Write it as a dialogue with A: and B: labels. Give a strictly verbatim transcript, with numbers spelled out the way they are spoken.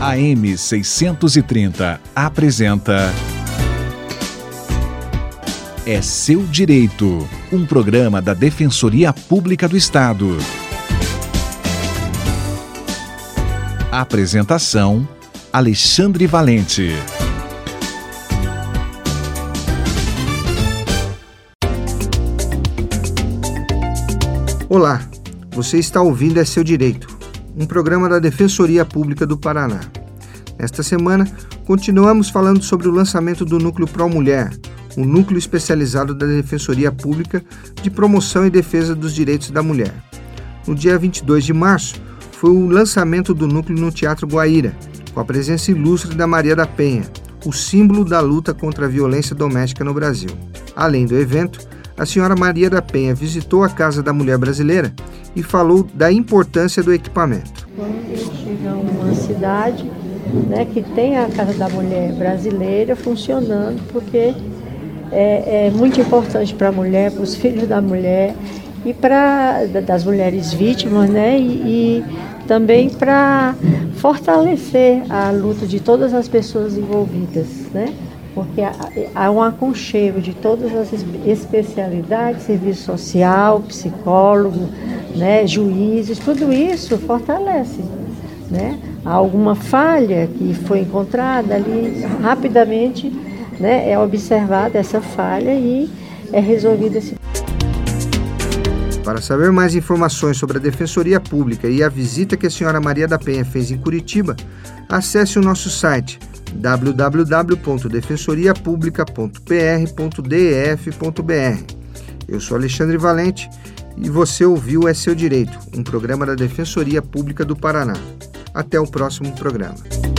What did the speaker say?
A: A M seiscentos e trinta apresenta É Seu Direito, um programa da Defensoria Pública do Estado. Apresentação: Alexandre Valente.
B: Olá, você está ouvindo É Seu Direito, um programa da Defensoria Pública do Paraná. Nesta semana, continuamos falando sobre o lançamento do Núcleo Pró-Mulher, um núcleo especializado da Defensoria Pública de promoção e defesa dos direitos da mulher. No dia vinte e dois de março, foi o lançamento do núcleo no Teatro Guaíra, com a presença ilustre da Maria da Penha, o símbolo da luta contra a violência doméstica no Brasil. Além do evento, a senhora Maria da Penha visitou a Casa da Mulher Brasileira e falou da importância do equipamento.
C: Quando eu chego a uma cidade, né, que tem a Casa da Mulher Brasileira funcionando, porque é, é muito importante para a mulher, para os filhos da mulher e para das mulheres vítimas, né, e, e também para fortalecer a luta de todas as pessoas envolvidas, né? Porque há um aconchego de todas as especialidades, serviço social, psicólogo, né, juízes, tudo isso fortalece, né? Há alguma falha que foi encontrada ali, rapidamente, né, é observada essa falha e é resolvida esse.
B: Para saber mais informações sobre a Defensoria Pública e a visita que a senhora Maria da Penha fez em Curitiba, acesse o nosso site w w w ponto defensoria publica ponto p r ponto d f ponto b r. Eu sou Alexandre Valente e você ouviu É Seu Direito, um programa da Defensoria Pública do Paraná. Até o próximo programa.